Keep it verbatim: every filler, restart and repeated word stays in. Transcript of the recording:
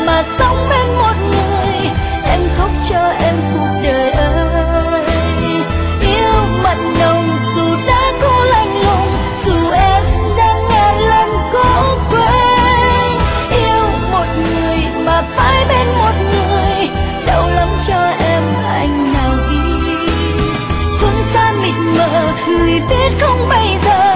mà sống bên một người. Em khóc cho em cuộc đời ơi. Yêu mặn nồng dù đã cố lạnh lùng, dù em đang ngàn lần cố quên. Yêu một người mà phải bên một người, đau lắm cho em anh nào ghi. Phương xa mịt mờ người biết không bây giờ